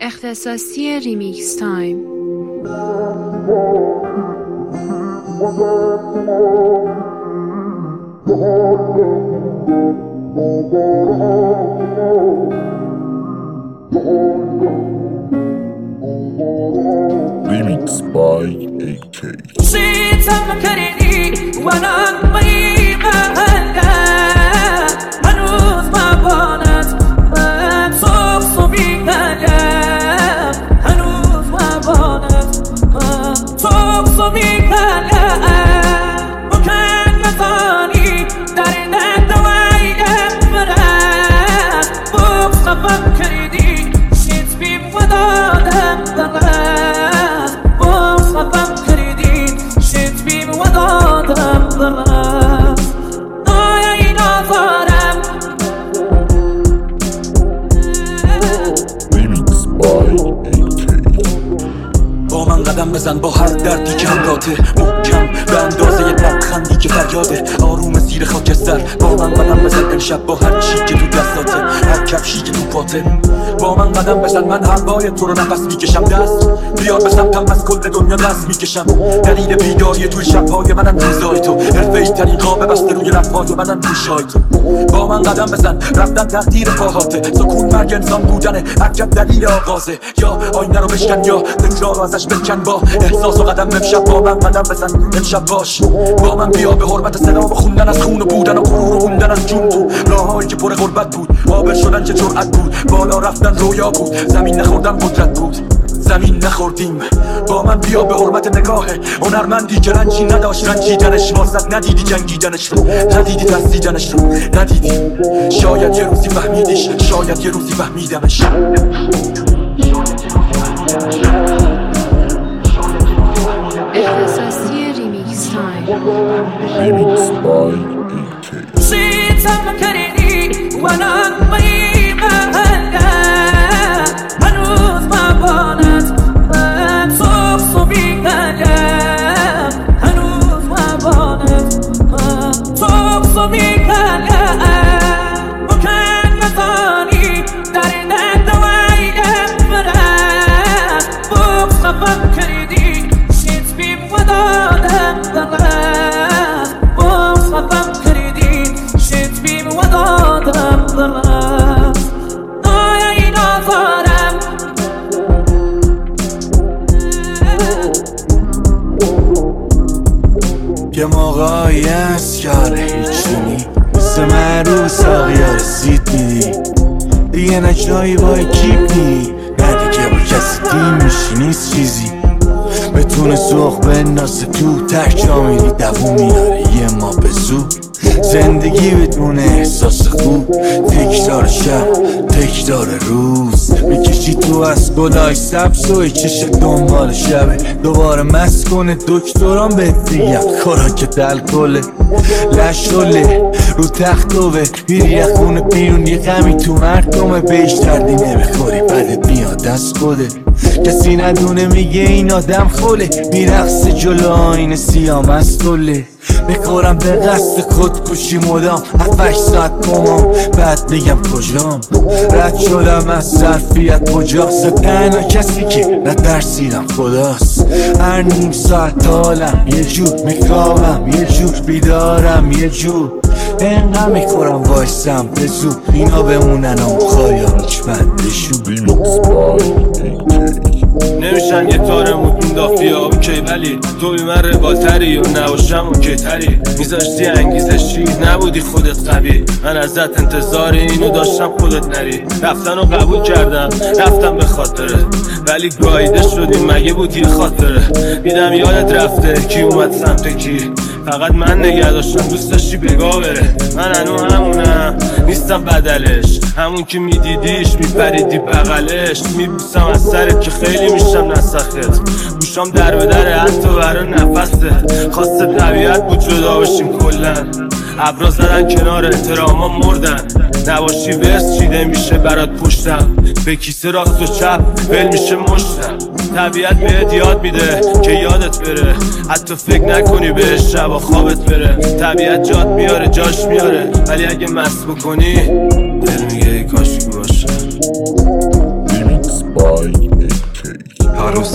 اختصاصی ریمیکس تایم. Remix by AK. نسيت فكرني وانا طريقة هلا هنوز ما بانت صوبي هلا هنوز ما بانت صوبي هلا وكان نظاني دارنا دوايا فرات بوقت فكرني شيت بيم ودادم ضغط بوقت فكرني شيت بيم ودادم ضغط آي نظرم Remix by AK. با من قدم بزن با هر دردی که همراته محکم به اندازه لبخندی که فریاده آروم زیر خاکستر با من قدم بزن امشب با هر چی که تو دستاته هر کفشی که تو پاته با من قدم بزن من هوای تو رو نفس میکشم دست بیار به سمتم از کل دنیا دست میکشم دلیل بیداری توی شبهای منم روزای تو حرفه‌ای ترین قاب بسته روی لبهای منم گوشای تو با من قدم بزن رفتن تقدیر پاهاته سکون مرگ انسان بودنه عجب دلیل آغازه یا آینه رو بشکن یا تکرار رو ازش بکن با احساس و قدم امشب با من قدم بزن امشب باش با من بیا به حرمت سلام و خوندن از خون و بودن و غرور و موندن از جون تو راههایی که پر غربت بود قابل شدن چه جرأت بود بالا رفتن رویا بود زمین نخوردن قدرت بود زمین نخوردیم با من بیا به حرمت نگاه هنرمندی که رنجی نداشت رنجیدنش واسط ندیدی جنگیدنش رو ندیدی ترسیدنش رو ندیدی شاید یه روزی فهمیدیش شاید یه روزی فهمیدمش اختصاصی ریمیکس تایم. Remix by AK. نسيت فكرني وانا طريقة هلا هنوز ما بانت صوبي هلا هنوز ما بانت صوبي هلا وكان نظاني دارنا دوايا فرات بوقت فكرني شيت بيم ودادم ضغط بوقت فكرني شيت بيم ودادم ضغط آي نظرم یه موقعی هست که هیچ نی مثل معروس آقیا رسید میدی دیگه نه جایی بای کیپ نی نه دیگه با کسی دیم میشی نیست چیزی بتونه سوخ بندازه تو تک جا میری دوون میاره یه ما به زود زندگی بدون احساس خوب تکرار شب تکرار روز میکشی تو از گلای سبز و چش دنبال شبه دوباره مست کنه دکتران بهت دیگم خوراک دل کله لشله رو تخت دوه میری خونه بیرون یه غمی تو مردمه بهش دردی نمیخوری بعد بیاد دست خوده کسی ندونه میگه این آدم خوله میرقصه جلو آینه سیاه مستوله بخورم به قصد خودکشی مدام 7 ساعت کمام بعد میگم کجام رد شدم از ظرفیت کجاست تنها کسی که نترسیدم خداست هر نیم ساعت حالم یه جور میخوابم یه جور بیدارم یه جور اینقدر میخورم وایسم به زود اینا بمونن و خواهیم هیچ بندشون. Remix by AK. نمیشن یه طورمون این دافیه اوکی ولی تو بی من رباتری و نباشم اوکی تری میذاشتی انگیزشی نبودی خودت قوی من ازت انتظار اینو داشتم خودت نری رفتن رو قبول کردم رفتم به خاطره ولی گایده شدیم مگه بودی خاطره دیدم یادت رفته کی اومد سمت کی فقط من نگه داشتم دوست داشتی بگاه بره من هنو همونم نیستم بدلش همون که میدیدیش میپریدی بغلش میبوسم از سرت که خیلی میشم نسخت گوشام در به در حتی برای نفسته خواسته طبیعت بود جدا بشیم کلن ابرا زدن کنار احتراما مردن نباشی ورس چیده میشه برات پشتم به کیسه راست و چپ ول میشه مشتم طبیعت بهت یاد میده که یادت بره حتی فکر نکنی بهش شبا خوابت بره طبیعت جات میاره جاش میاره ولی اگه مست بکنی دل میگه ای کاش که باشه. Remix by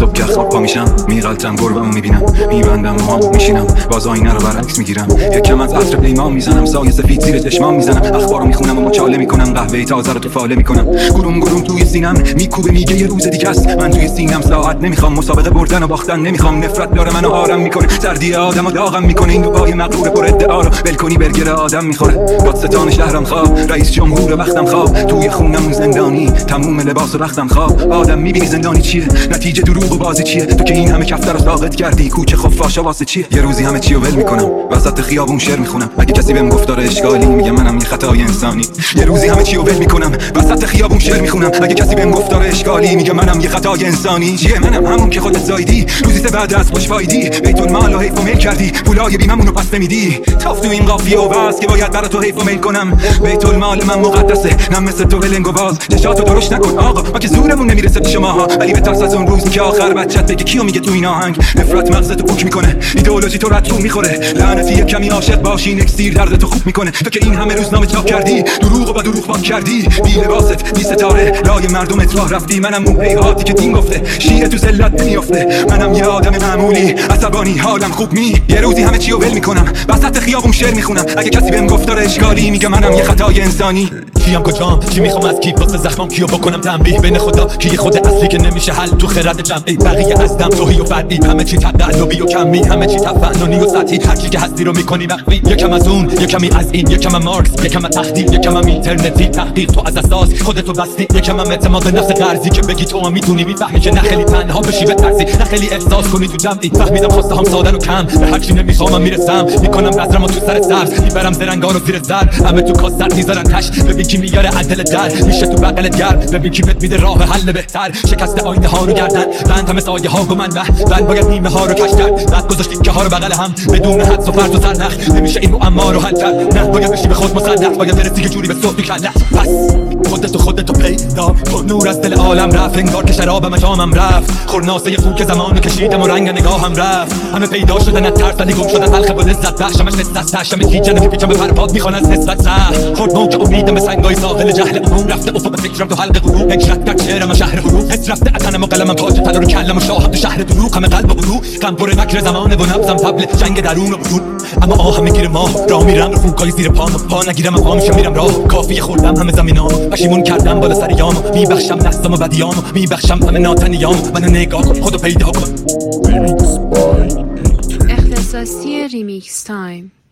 صبح که خواب پا میشم میغلطم گربمو میبینم میبندم موامو میشینم باز آینه رو برعکس میگیرم یکم از عطر پیمان میزنم سایه سفید زیر چشمام میزنم اخبارو میخونم و مچاله میکنم قهوه تازه رو تو فاله میکنم گروم گروم توی سینم میکوبه میگه یه روز دیگه است من توی سینم ساعت نمیخوام مسابقه بردن و باختن نمیخوام نفرت داره منو آرام میکنه سردی آدمو داغم میکنه این دو پای مغرور پر ادعا رو ولکنی برگر آدم میخوره دادستان شهرم خواب رئیس جمهور وقتم خواب توی خونم زندانی تموم لباس و رختم خواب آدم میبینی زندانی چیه نتیجه دروغ و بازی چیه تو که این همه کفتر رو ساقط کردی کوچه خفاشا واسه چیه یه روزی همه چی رو ول میکنم وسط خیابون شعر میخونم اگه کسی بهم گفت داره اشکالی میگه منم یه خطای انسانی یه روزی همه چی رو ول میکنم وسط خیابون شعر میخونم اگه کسی بهم گفت داره اشکالی میگه منم یه خطای انسانی چیه منم همون که خودت زایدی روزی سه بعد از خوش فایدی بیت المال و حیف و میل کردی پولای بیممون رو پس نمیدی تاف تو این قافیه و بس که باید برا تو حیف و میل کنم بیت المال من مقدسه نه مثل تو ولنگ و باز چشاتو درشت نکن آقا ما که زورمون نمیرسه پیش ماها ولی بترس از اون روزی که آخر بچت بگه کیو میگه تو این آهنگ نفرت مغزتو پوک میکنه ایدئولوژی تو رد میخوره لعنتی یک کمی عاشق باشی نکسیر دردتو خوب میکنه تو که این همه روزنامه چاپ کردی دروغ و با دروغ پاک کردی بی لباست بی ستاره لای مردم راه رفتی منم اون هیهاتی که دین گفته شیر تو ذلت نمیافته منم یه آدم معمولی عصبانی حالم خوب یه روزی همه چی رو ول میکنم وسط خیابون شعر میخونم اگه کسی بهم گفت داره اشکالی میگه منم یه خطای انسانی کیم کجام کی میخوام از کی واسه زخمام کیو بکنم تنبیه بین خدا کی خود اصلی که نمیشه حل تو خرد جمعی بقیه هستم توهی و فردی همه چی تقلبی و کمی همه چی تفننی و سطحی هر چی که هستی رو میکنی مخفی یکم از اون یکمی از این یکم مارکس یکم تخدیر یکم اینترنتی تحقیق تو از اساس خودتو بستی یکم اعتماد نفس قرضی که بگی تو میتونی میفهمی که نه خیلی تنها بشی بترسی نه خیلی احساس کنی تو جمعی فهمیدم خواسته هم ساده و کم به هر چی نمیخوام میرسم میکنم نظرمو تو سر سبز میبرم زرنگارو زیر زر همه تو کاسر میذارن تش ببین کی میاره عدل در میشه تو بغلت گرم ببین کی بهت میده راه حل بهتر شکست آینه ها رو گردن بند همه سایه ها و من باید نیمه ها رو کش کرد رد گذاشتی که ها رو بغل هم بدون حدس و فرض و سرنخ نمیشه این معما رو حل کرد نه باید بشی به خود مصدق باید برسی یه جوری به صوت کله پس خودتو پیدا کن نور از دل عالم رفت انگار که شرابم جامم رفت خورناسه خون که زمانو کشیدم و رنگ نگاهم رفت همه پیدا شدن از ترس ولی گم شدن تلخ و لذت بخشمش نست از همه گیجن پیچم به پرپاد میخوان از نسبت سخت خورد موج امیدم به سنگای ساحل جهل عموم رفته افق فکرم تو حلق غروب هجرت در شعرم و شهر حروف حس رفته اتنم و قلمم تاج طلا رو کلم و شاهم تو شهر دروغ همه قلب و برو غم پر مکر زمانه و نبضم طبل جنگ درون و برون اما آهم میگیره ما راه میرم رو فوکای زیر پام پا نگیرم پا میشم میرم راه کافیه خوردم همه زمینام پشیمون کردم بالا سر یام میبخشم نستم و بدیام میبخشم همه ناتنیام منو نگاه کن خودو پیدا کن Remix by AK. اختصاصی ریمیکس تایم